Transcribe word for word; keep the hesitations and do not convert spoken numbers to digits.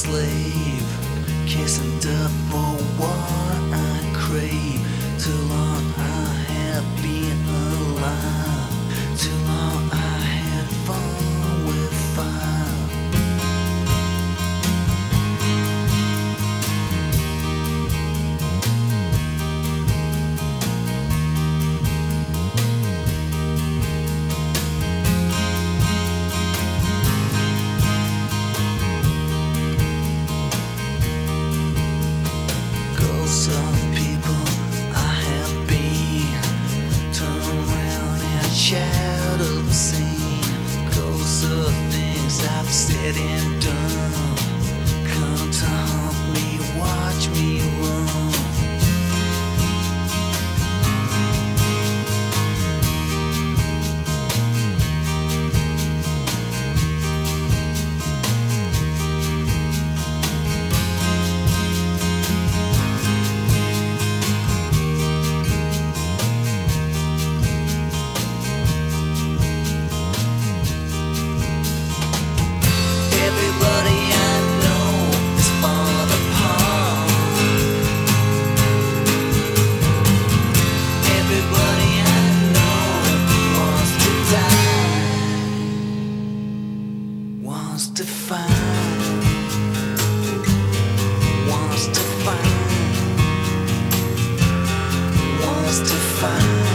slave, kissing death for what I crave. Too long I have been alive, too long I had fun with fire. Some people I have been, turn around and shadow seen. Ghosts of things I've said and done, come to haunt me, watch me run. Wants to find, wants to find, wants to find.